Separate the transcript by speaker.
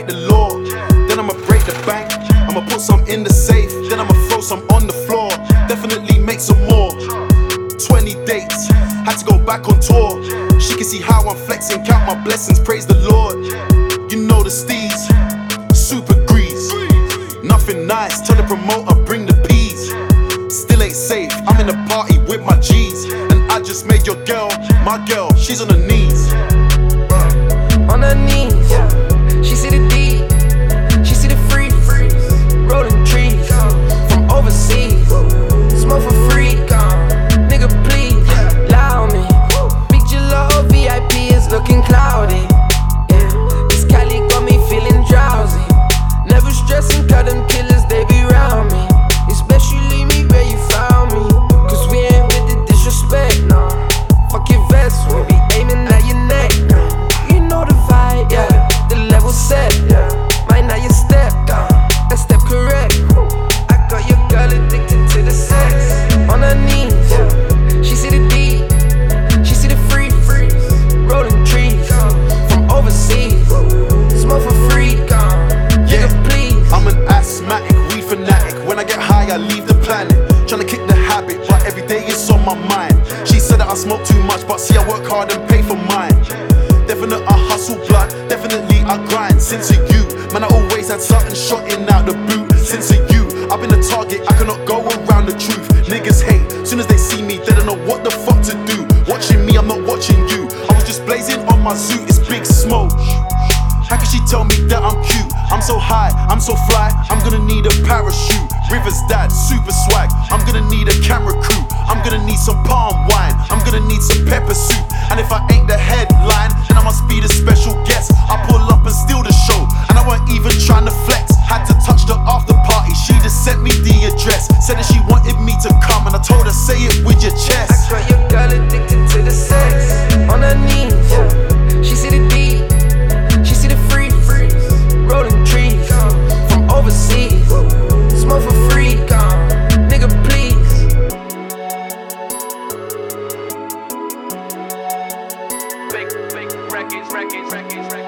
Speaker 1: break the law, then I'ma break the bank. I'ma put some in the safe, then I'ma throw some on the floor. Definitely make some more. 20 dates, had to go back on tour. She can see how I'm flexing, count my blessings, praise the Lord. You know the steez, super grease. Nothing nice, tell the promoter bring the peas. Still ain't safe, I'm in a party with my G's. And I just made your girl, my girl, she's on her knees.
Speaker 2: On her knees, she see the D, she see the freeze, rolling trees from overseas. Smoke for free, nigga please, allow me. Big Gelo VIP is looking cloudy. Yeah, this Cali got me feeling drowsy. Never stressing, cut them killers, they be round me. It's best you leave me where you found me, cause we ain't with the disrespect, no. Fuck your vest, we'll be aiming at your neck. You know the vibe, yeah, the level set, yeah. Might not your step, that step correct. I got your girl addicted to the sex. On her knees, she see the D, she see the freeze, rolling trees from overseas. Smoke for free,
Speaker 1: Yeah,
Speaker 2: nigga please.
Speaker 1: I'm an asthmatic, weed fanatic. When I get high, I leave the planet. Tryna kick the habit, but every day it's on my mind. She said that I smoke too much, but see I work hard and pay for mine. Definite I hustle blood, definitely I grind. Since a you, man I always had something shotting out the boot. Since a you, I've been a target, I cannot go around the truth. Niggas hate, soon as they see me, they don't know what the fuck to do. Watching me, I'm not watching you. I was just blazing on my suit, it's big smoke. How can she tell me that I'm cute? I'm so high, I'm so fly, I'm gonna need a parachute. Rivers dad, super swag, I'm gonna need a camera crew. I'm gonna need some palm wine, I'm gonna need some pepper soup. And if I ain't the headline, then I must be the special guest. I pull up and steal the show, and I weren't even trying to flex. Had to touch the after party, she just sent me the address. Said that she wanted me to come, and I told her say it with your chest.
Speaker 2: I got your girl addicted to the sex. On her knees, she see the D, she see the freeze, rolling trees from overseas. Smoke for free, nigga please.
Speaker 3: Big records.